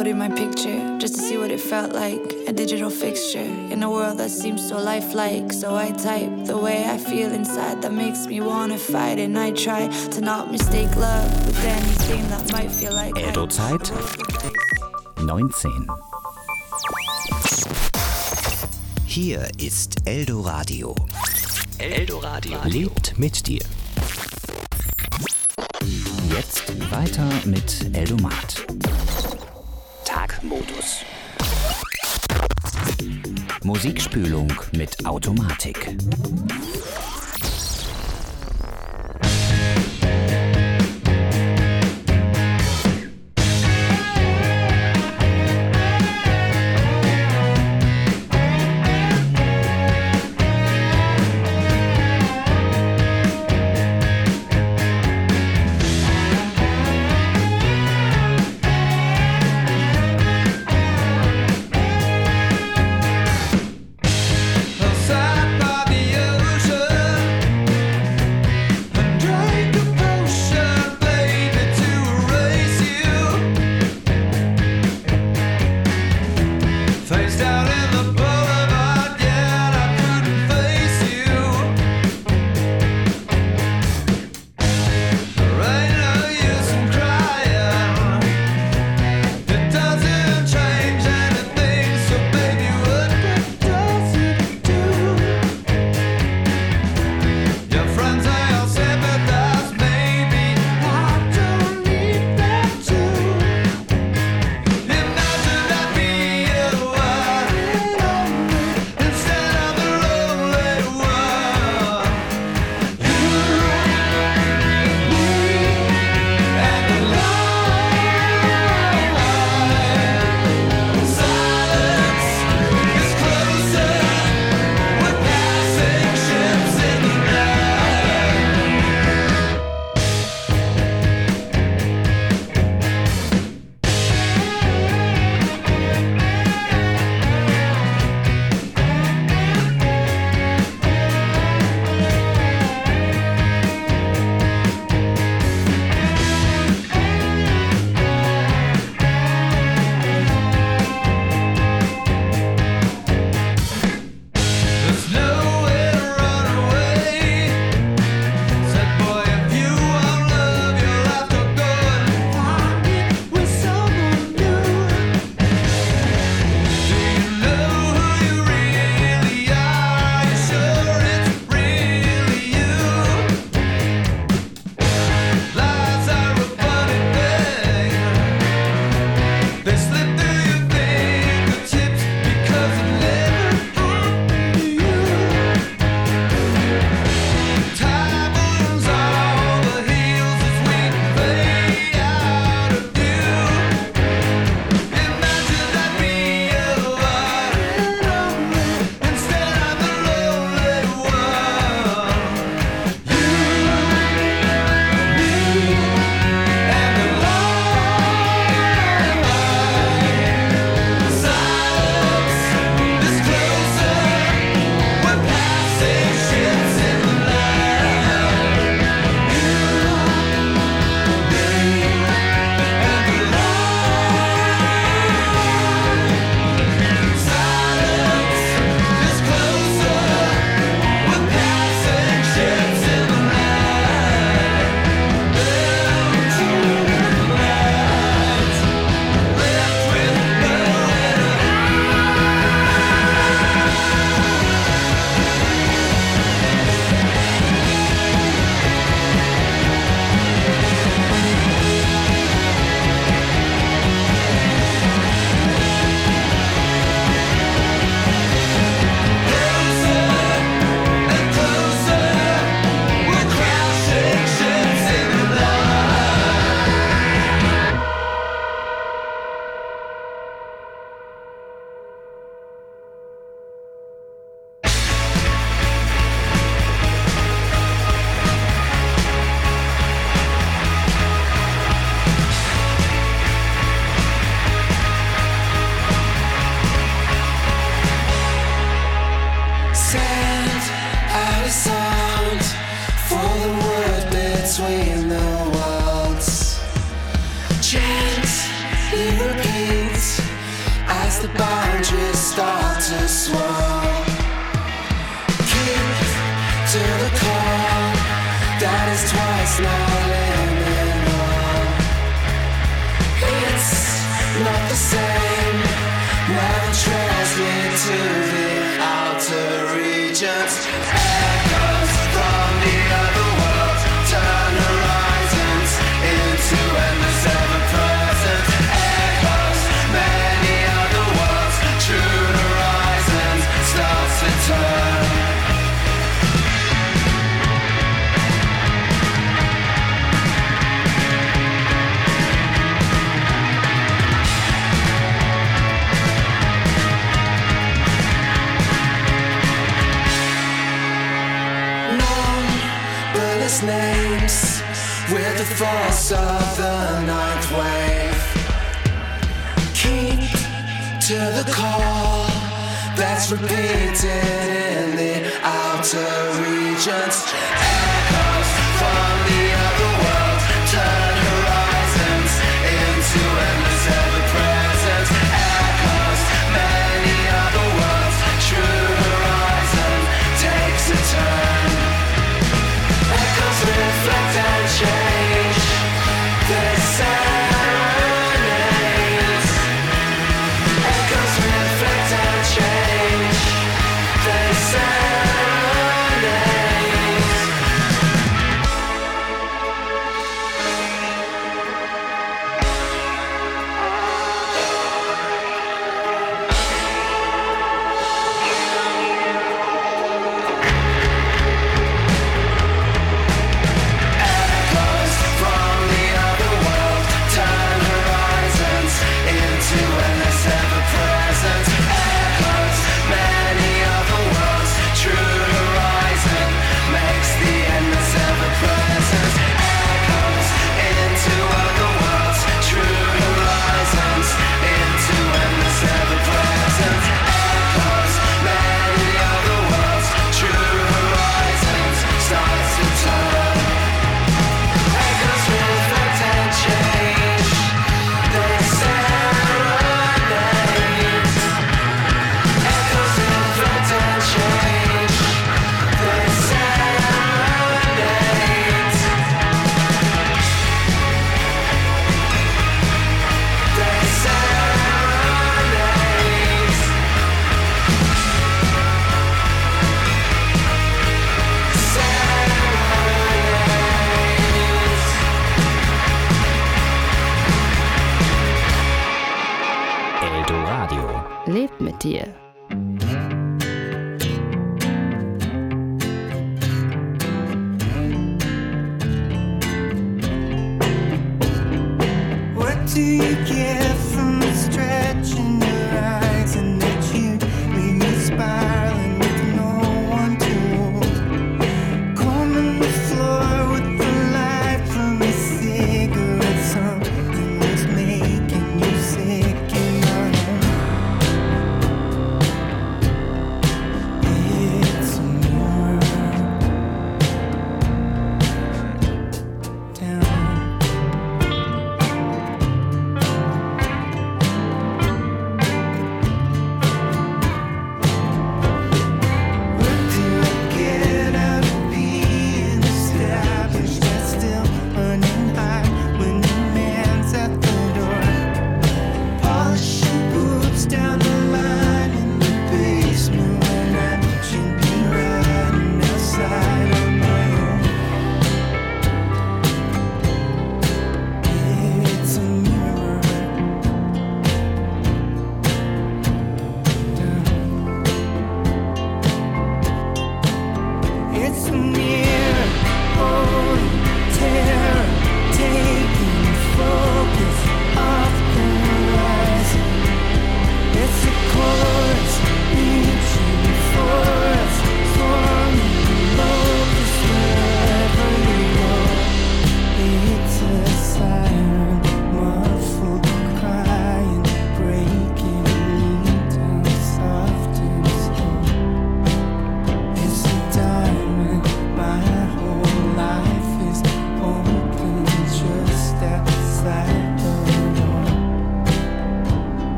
Downloaded my picture just to see what it felt like. A digital fixture in a world that seems so lifelike. So I type the way I feel inside that makes me wanna fight. And I try to not mistake love with anything that might feel like Eldo-Zeit 19. Hier ist Eldoradio. Eldoradio lebt mit dir. Jetzt weiter mit Eldomat. Tagmodus. Musikspülung mit Automatik. between the worlds. Chant, little kids. the boundaries start to swirl. Keep to the call, that is twice now liminal. It's not the same, now the trails lead to the outer regions. Echoes from the other world turn horizons into endless ever-present. Echoes, many other worlds, true horizons starts to turn. Names with the force of the ninth wave. Keep to the call that's repeated in the outer regions. Echoes from the other world turn horizons into endless ever-present. Echoes, many other worlds, true horizon takes a turn. Reflect and change their serenades. Echoes reflect and change their serenades. Lebt mit dir. What do you get from stretching your eyes and that you leave me spiraling with no one to hold? Combing the floor with the light from a cigarette, something that's making you sick in my home. It's a world down.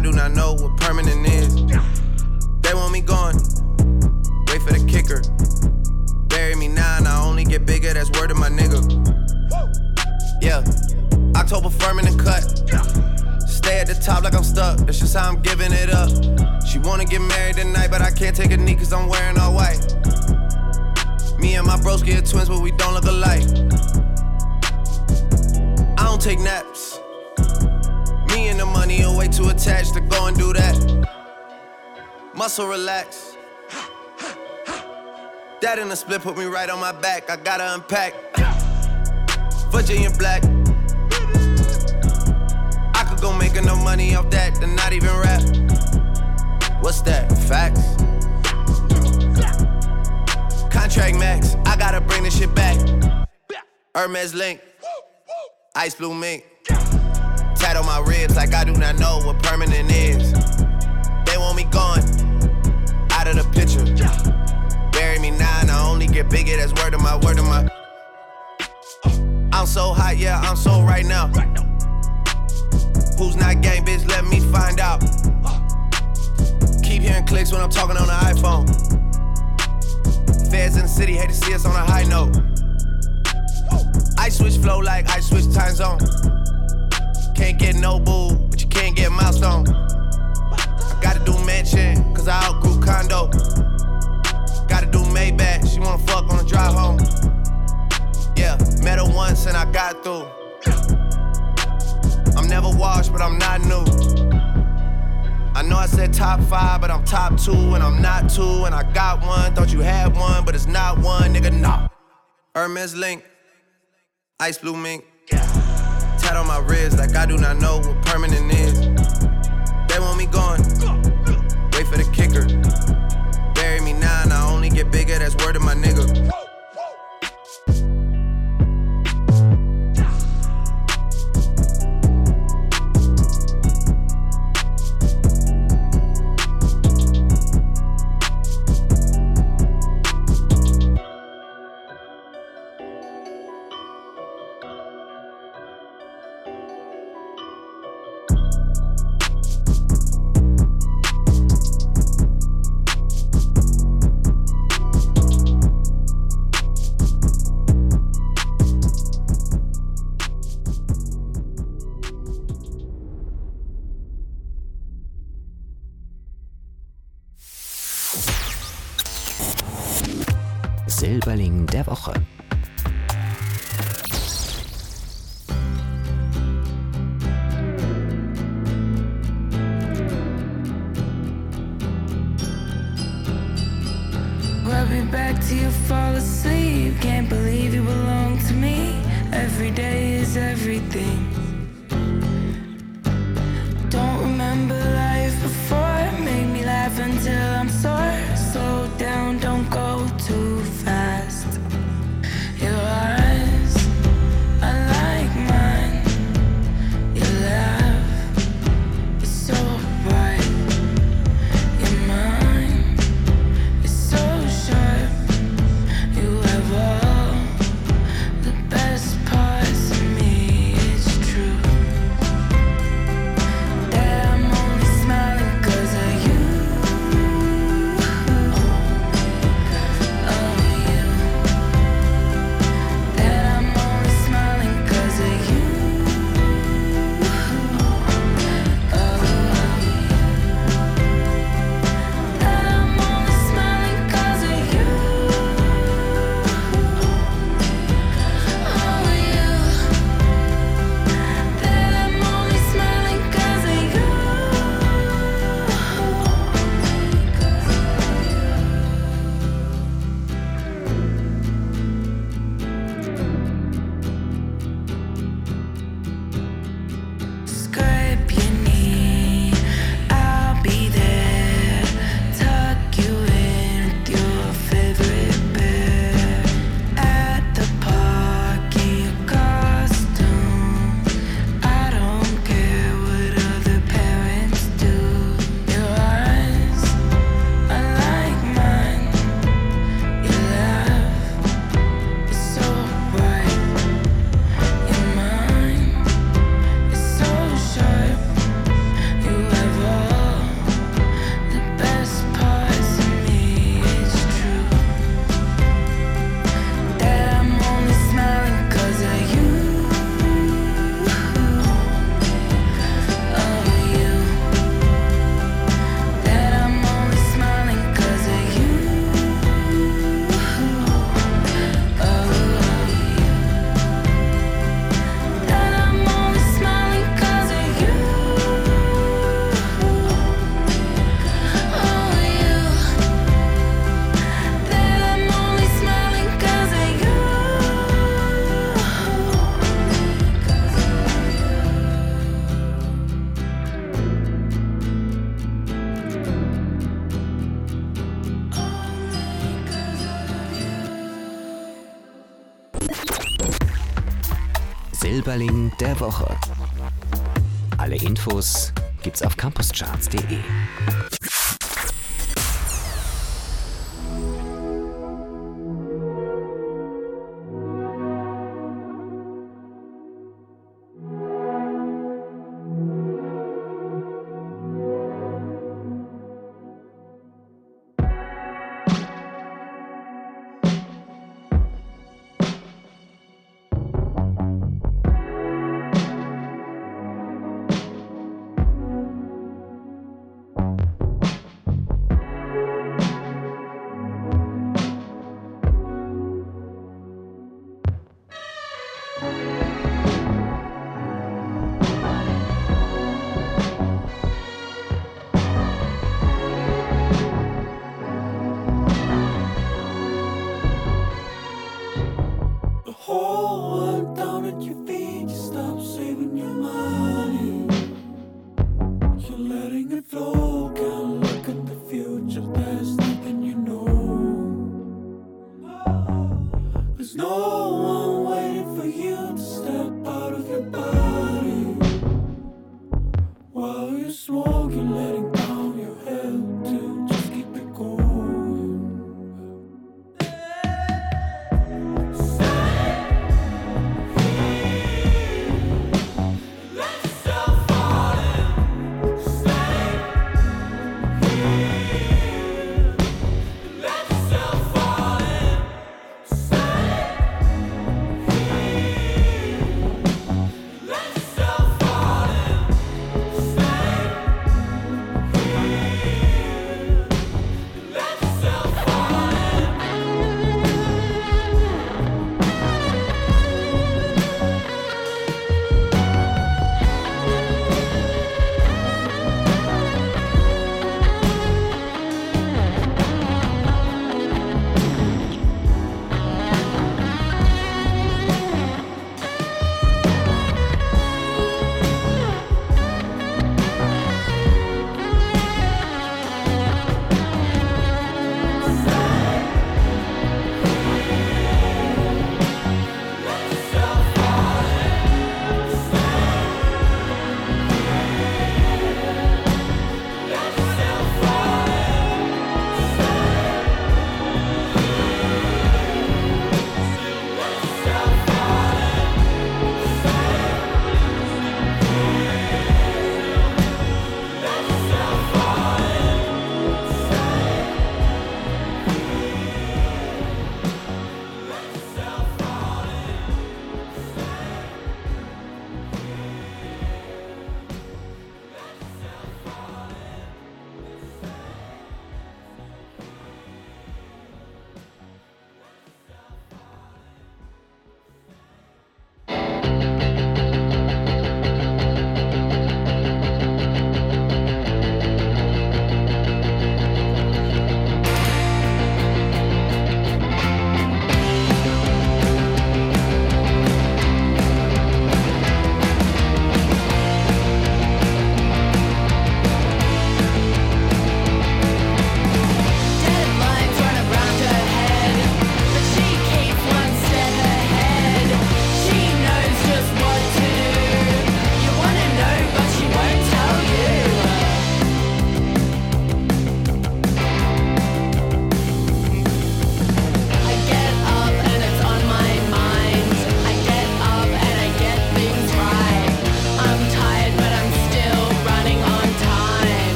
I do not know what permanent is. They want me gone, wait for the kicker. Bury me now and I only get bigger, that's word of my nigga. Yeah, October firming and cut. Stay at the top like I'm stuck, that's just how I'm giving it up. She wanna get married tonight, but I can't take a knee cause I'm wearing all white. Me and my broski are twins, but we don't look alike. I don't take naps. Me and the money are way too attached to go and do that. Muscle relax. That in the split put me right on my back. I gotta unpack. Virginia Black. I could go make enough money off that and not even rap. What's that? Facts? Contract max. I gotta bring this shit back. Hermes link. Ice blue mink. Tat on my ribs like I do not know what permanent is. They want me gone. Out of the picture. Bury me now and I only get bigger, that's word of my. I'm so hot, yeah, I'm so right now. Who's not gang, bitch, let me find out. Keep hearing clicks when I'm talking on the iPhone. Feds in the city, hate to see us on a high note. I switch flow like I switch time zone. Can't get no boo, but you can't get milestone. I gotta do mansion, cause I outgrew condo. Gotta do Maybach, she wanna fuck on the drive home. Yeah, met her once and I got through. I'm never washed, but I'm not new. I know I said top 5, but I'm top 2, and I'm not 2, and I got one. Thought you had one, but it's not one, nigga, nah. Hermes link, ice blue mink. Tat on my wrist like I do not know what permanent is. They want me gone, wait for the kicker. Bury me now and I only get bigger, that's word of my nigga. Silberling der Woche. Rub me back till you fall asleep. Can't believe you belong to me. Every day is everything. Don't remember life before. Make me laugh until I'm sore. Slow down, don't go too fast. Your eyes are like mine. Your laugh is so bright. Your mind is so sharp. You have all the best parts of me. It's true that I'm only Silberling der Woche. Alle Infos gibt's auf campuscharts.de.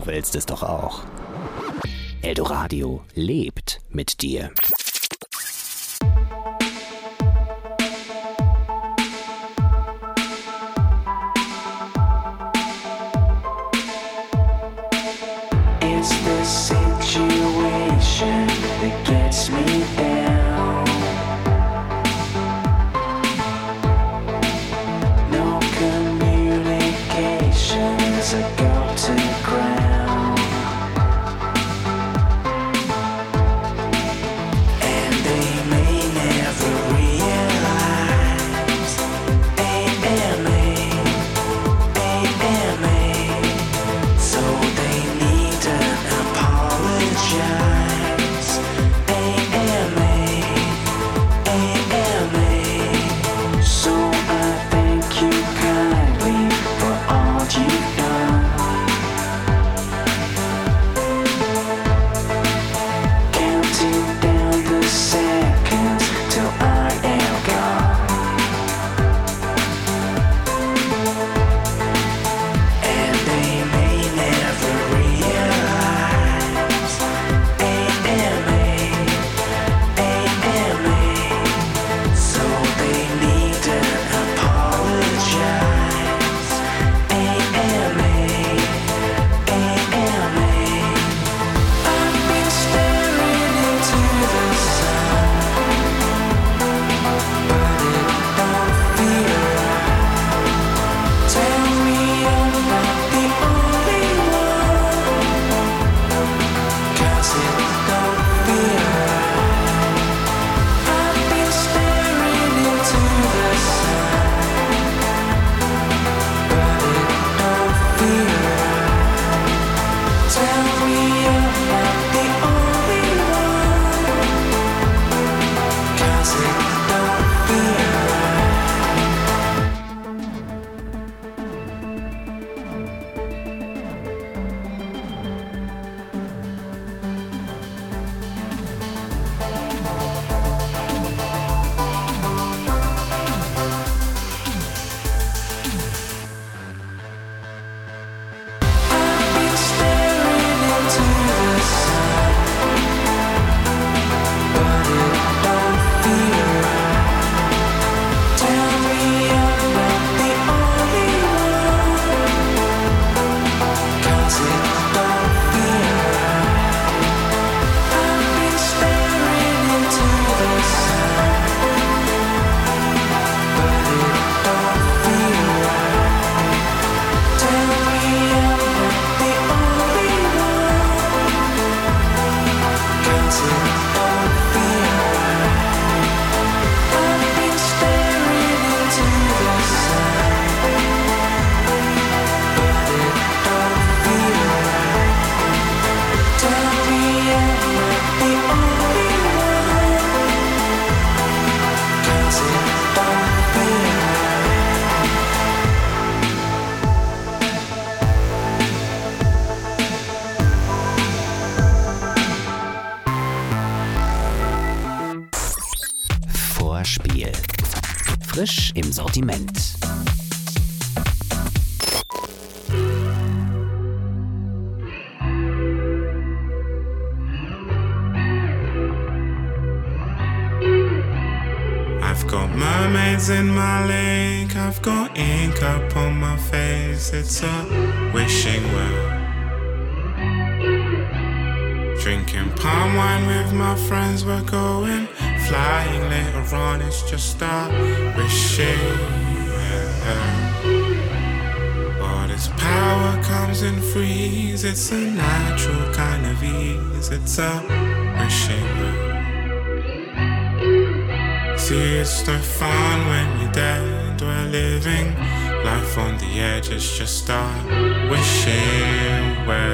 Du willst es doch auch. Eldoradio lebt mit dir. It's the situation that gets me down. No communications that go to ground. And they may never realize AMA, AMA. So they need to apologize. AMA, AMA. So I thank you kindly for all you've done. Counting down the seconds till I am gone. And they may never realize AMA, AMA. So they need to apologize. AMA, AMA. I've been staring into the sun, but it don't feel right. Tell me I'm not the only one, 'cause it don't feel right. I've been staring into the sun, but it don't feel right. Tell me I'm not the only one, 'cause it don't feel right. I've been staring into the sun, but it don't feel right. Tell me I'm not the only one, 'cause it don't feel right. I've been staring into the sun, but it don't feel right. Tell me I'm not the only one, 'cause it don't feel right. I've been staring into the sun, but it don't feel right. Tell me I'm not the only one, 'cause it don't feel right. Vorspiel. Frisch im Sortiment. I've got mermaids in my lake, I've got ink up on my face, it's a wishing well. Drinking palm wine with my friends, we're going flying later on, it's just a wishing well. But its power comes in freeze, it's a natural kind of ease, it's a wishing well. See, it's no fun when you're dead, we're living life on the edge, it's just a wishing well.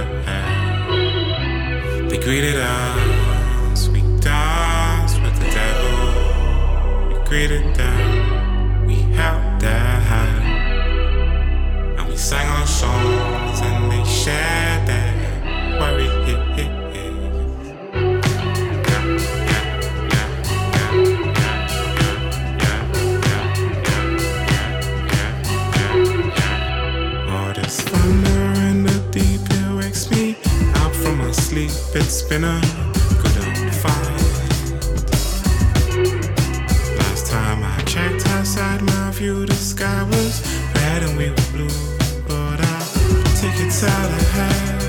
They greeted us, we danced with the devil. We greeted them, we held their hand, and we sang our songs, and they shared their worries. Thunder in the deep, it wakes me been a good old fight. Last time I checked outside my view, the sky was red and we were blue. But our tickets out ahead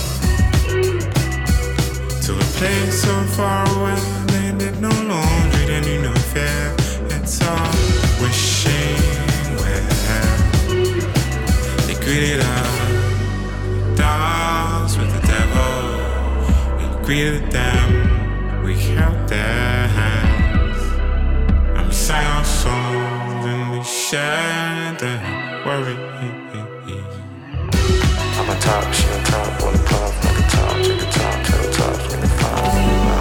to a place so far away. They did no laundry, they knew no fair. It's all wishing well. They greeted us dogs with the devil. We greeted them, we held their hands, and we sang our songs and we shared their worries. I'm a top, she on top, wanna puff like a top, take a top, tail tops, when you find me now.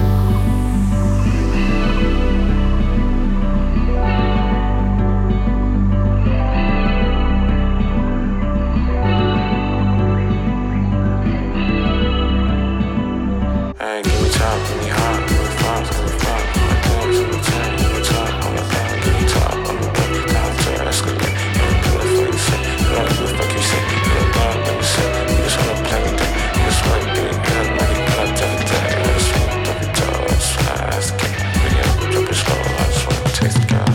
Hey, give me top, give me hot, give me flops, give me flops, give me things, give me 10, give me top, on the back, give me top, on the back, down to escalate, and do it for you say, you like the fuck you say, you don't know what you say, you just wanna play with that, you just wanna do it good, money, but I tell you that, I just wanna drop it down, I just wanna ask the king, really up, drop it slow, I just wanna taste the God.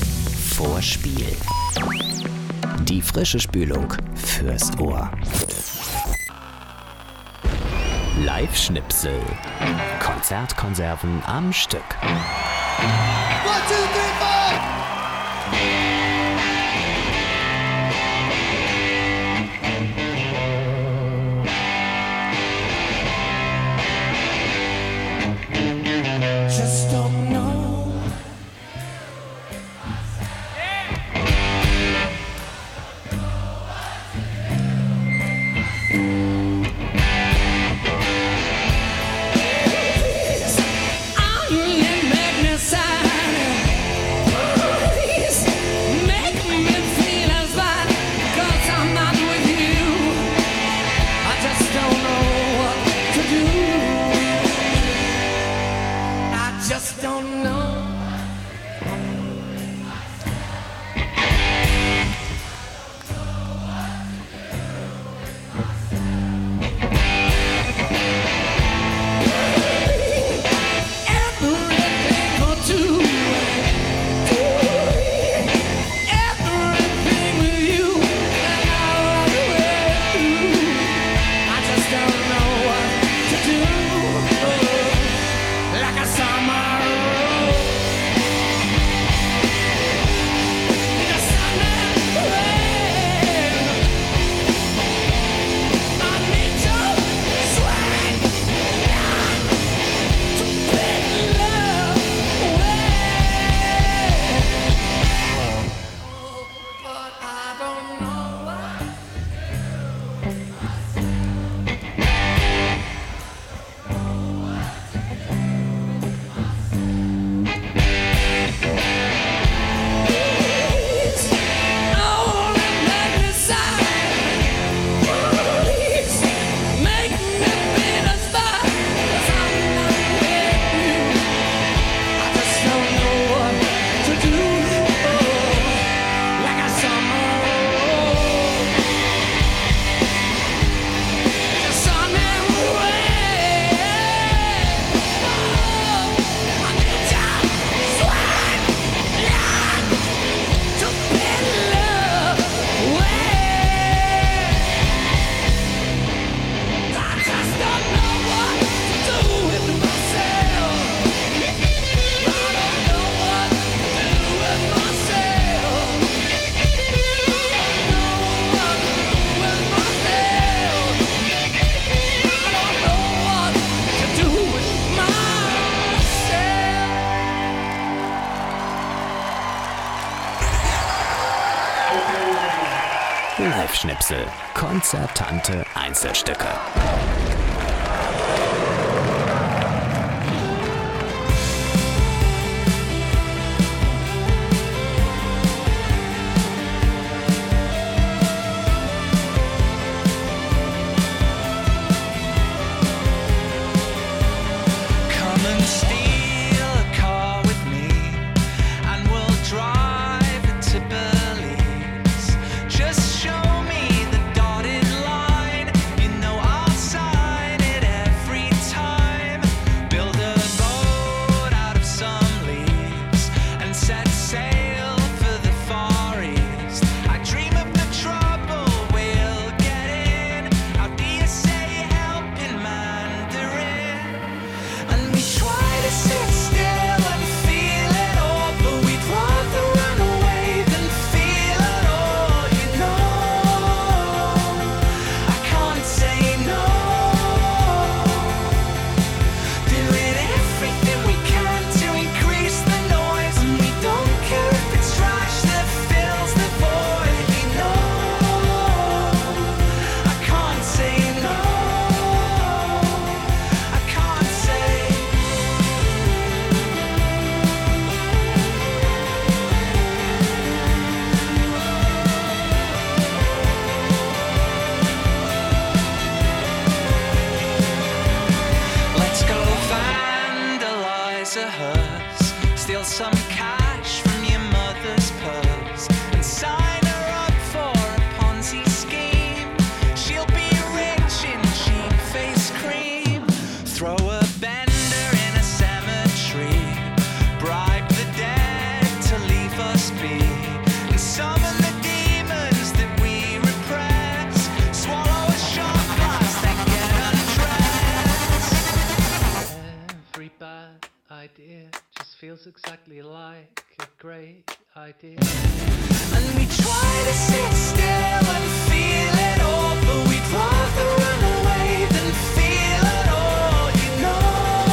Vorspiel. Die frische Spülung fürs Ohr. Live-Schnipsel. Konzertkonserven am Stück. 1, 2, 3, 4! Just don't know. Just don't know. Live-Schnipsel. Konzertante Einzelstücke. Swallow a shot glass, then get undressed. feels exactly like a great idea. And we try to sit still and feel it all, but we'd rather run away than feel it all, you know.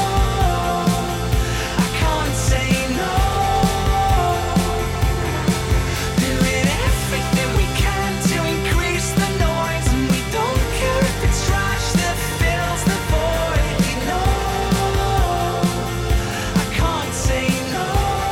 I can't say no. Doing everything we can to increase the noise, and we don't care if it's trash that fills the void, you know. I can't say no.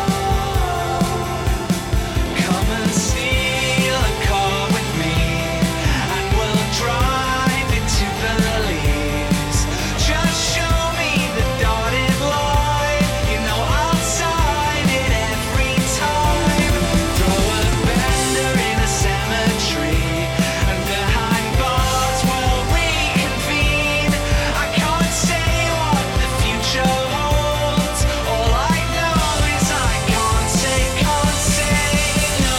Come and steal a car with me, and we'll drive it to Belize. Just show me the dotted line, you know I'll sign it every time. Throw a bender in a cemetery, and behind bars we'll reconvene. I can't say what the future holds. All I know is I can't say no.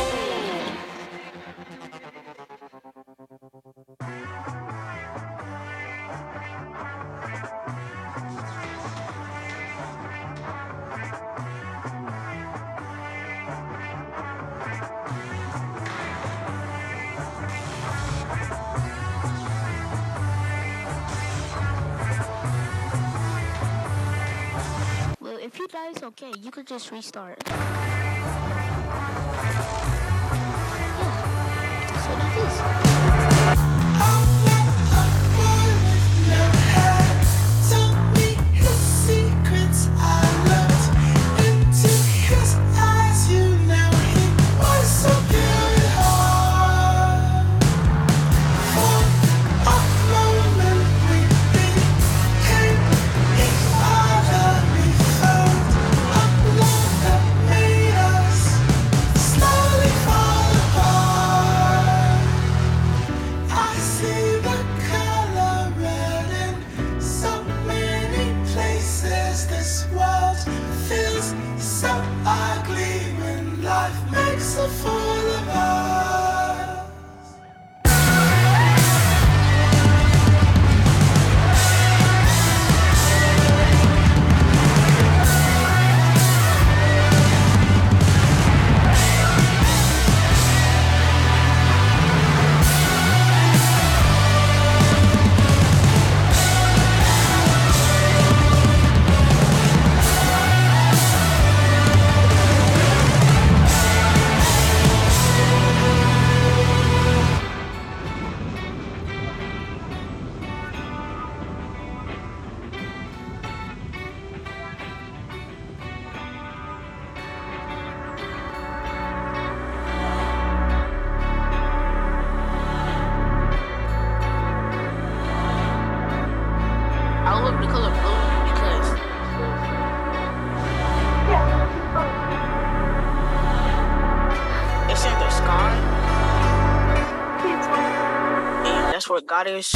Well, if you die, it's okay. You could just restart. Yeah. That's what it is. Tell me his secrets. I looked into his eyes. You know he was so beautiful. For a moment we became each other. We found a love that made us slowly fall apart. I see the color red in so many places. This world feels so ugly when life makes a fool of us. I love the color blue because it's in the sky. And that's where God is.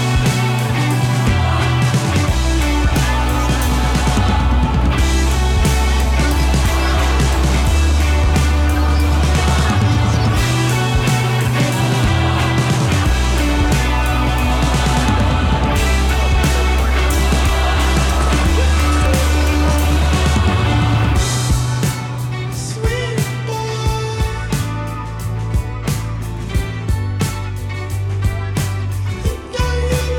Sweet boy, you know you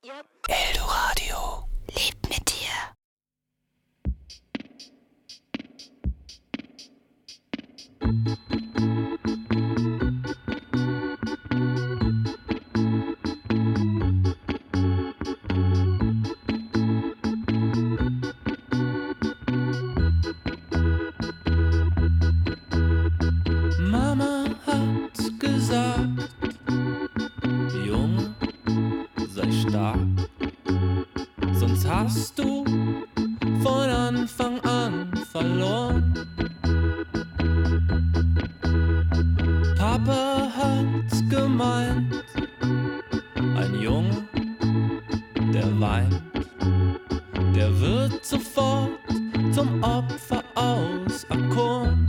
Eldoradio. Lebt mit dir. Mama hat gesagt, Junge, sei stark, sonst hast du von Anfang an verloren. Papa hat gemeint, ein Junge, der weint, der wird sofort zum Opfer auserkoren.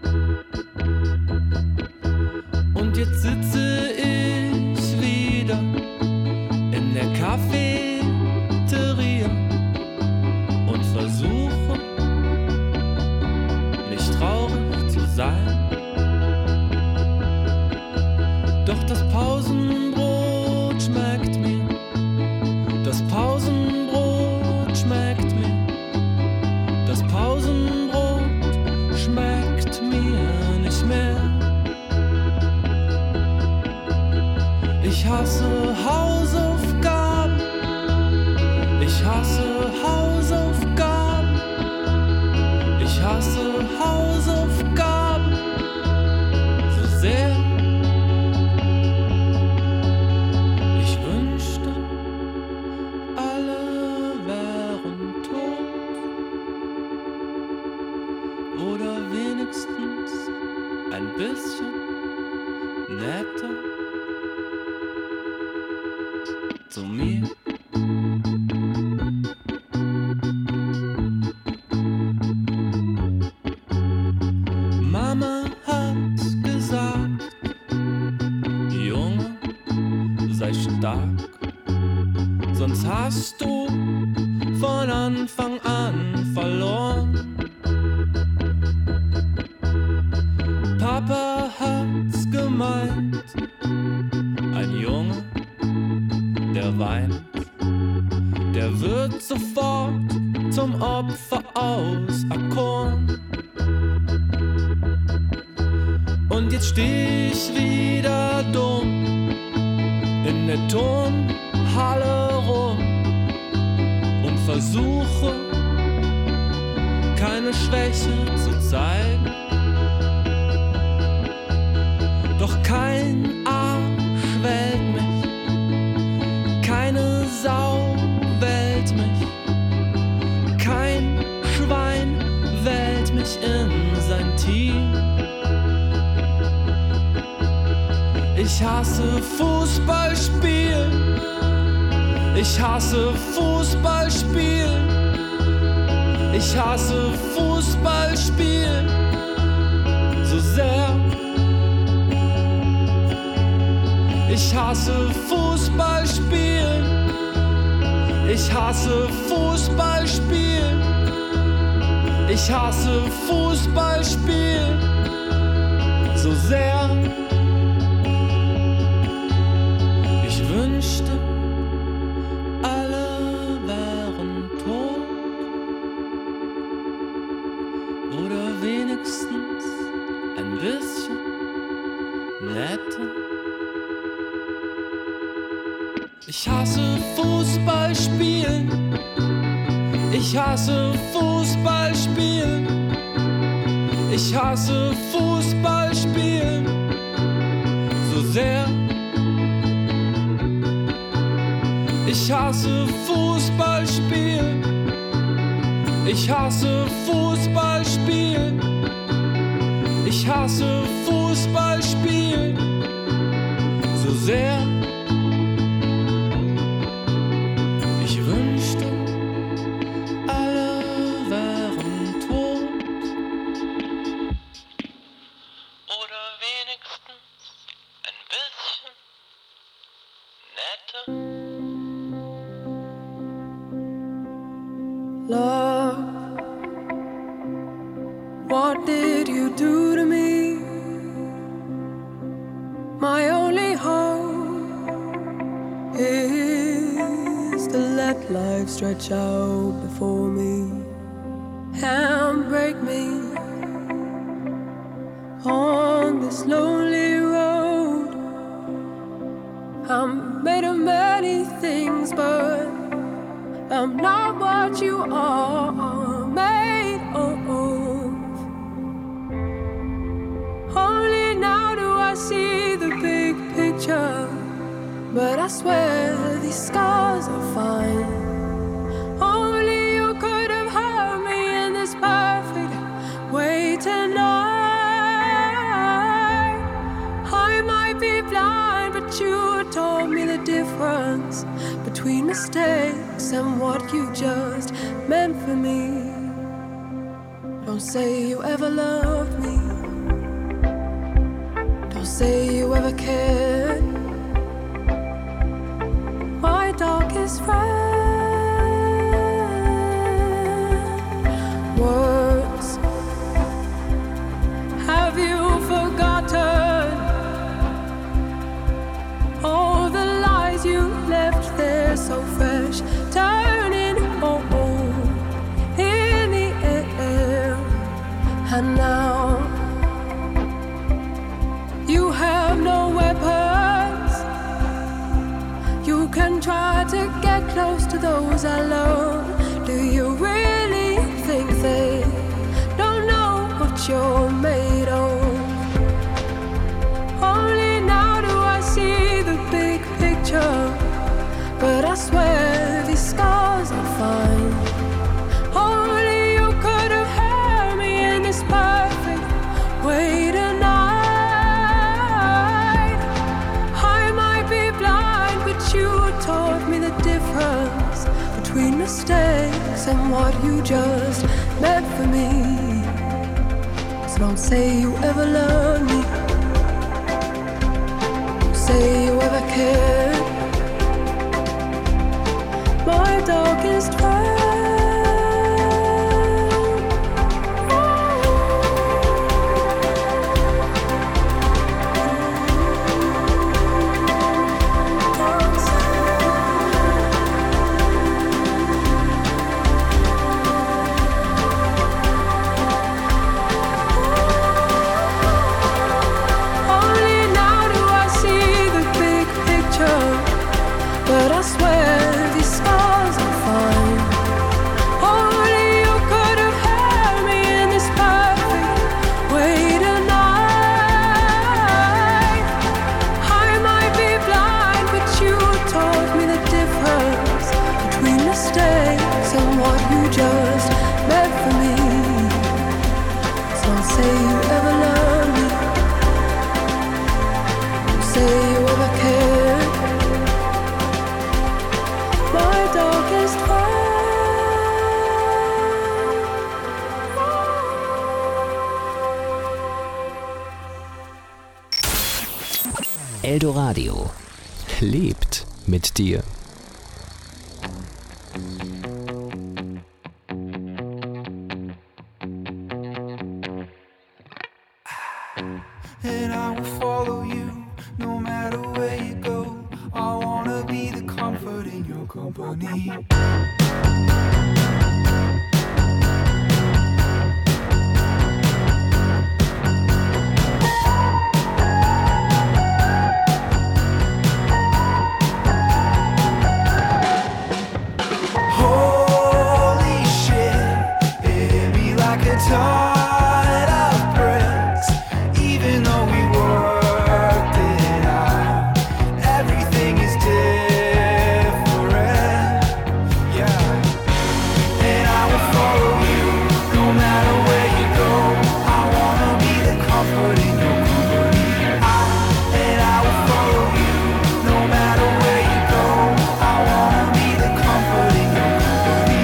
Und jetzt sitze ich wieder in der Cafeteria und versuche nicht traurig zu sein. Doch das Pausenbrot schmeckt mir, das Pausenbrot schmeckt mir, das Pausenbrot schmeckt mir nicht mehr. Ich hasse Hausaufgaben, ich hasse Hausaufgaben, ich hasse Hausaufgaben so sehr. Ich wünschte, alle wären tot oder wenigstens ein bisschen netter zu mir. Mama hat gesagt, Junge, sei stark, sonst hast du von Anfang an verloren. Papa hat's gemeint, ein Junge, der weint, der wird sofort zum Opfer auserkoren. Und jetzt steh ich wieder dumm in der Turnhalle rum und versuche keine Schwäche zu zeigen. Doch kein Arsch wählt mich, keine Sau wählt mich, kein Schwein wählt mich in sein Team. Ich hasse Fußballspielen, ich hasse Fußballspielen, ich hasse Fußballspielen so sehr. Ich hasse Fußballspielen, ich hasse Fußballspielen, ich hasse Fußballspielen so sehr. Ich wünschte, alle wären tot oder wenigstens ein bisschen netter. Ich hasse Fußballspielen, ich hasse Fußballspielen, ich hasse Fußballspielen so sehr. Ich hasse Fußballspielen, ich hasse Fußballspielen, ich hasse Fußballspielen so sehr. Ich wünschte, alle wären tot oder wenigstens ein bisschen netter. Love, what did you do to me? My only hope is to let life stretch out before me and break me on this lonely road. I'm made of many things, but I'm not what you are made of. Only now do I see the big picture, but I swear these scars are fine. Only you could have hurt me in this perfect way tonight. I might be blind, but you taught me the difference between mistakes and what you just meant for me. Don't say you ever loved me. Don't say you ever cared. My darkest friend. Words. Have you forgotten all the lies you left there so fresh, turning in the air? And now you have no weapons. You can try to get close to those I love. Do you really think they don't know what you're made of? Only now do I see the big picture, but I swear these scars are fine. Only you could have held me in this perfect way tonight. I might be blind, but you taught me the difference between mistakes and what you just meant for me. So don't say you ever loved me. Don't say you ever cared. My darkest friend. But I swear these scars are fine. Only you could have held me in this perfect way tonight. I might be blind, but you taught me the difference between mistakes and what you just meant for me. So don't say you ever loved me. Don't say you ever cared. My darkest friend. Eldoradio lebt mit dir. And I will follow you no matter where you go. I wanna be the comfort in your company. Holy shit, it hit me like a ton of bricks. Even though we worked it out, everything is different. Yeah. And I will follow you no matter where you go. I wanna be the comfort in your company. And I will follow you no matter where you go. I wanna be the comfort in your company.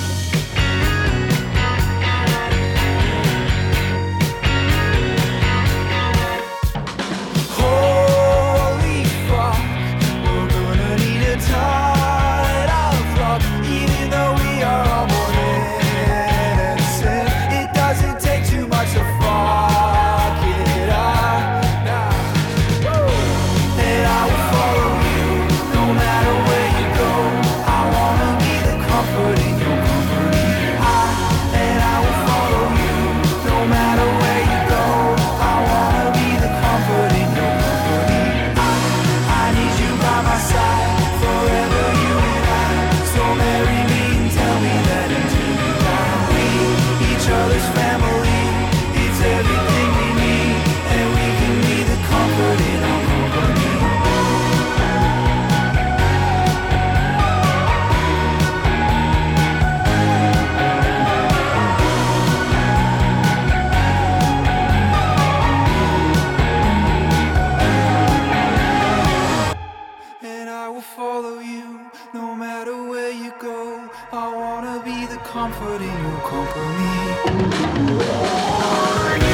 Holy fuck, we're gonna need a ton of luck. Even though we are all born innocent, it doesn't take too much to fuck it up. Nah. And I will follow you no matter where you go. I I will follow you no matter where you go. I wanna be the comfort in your company.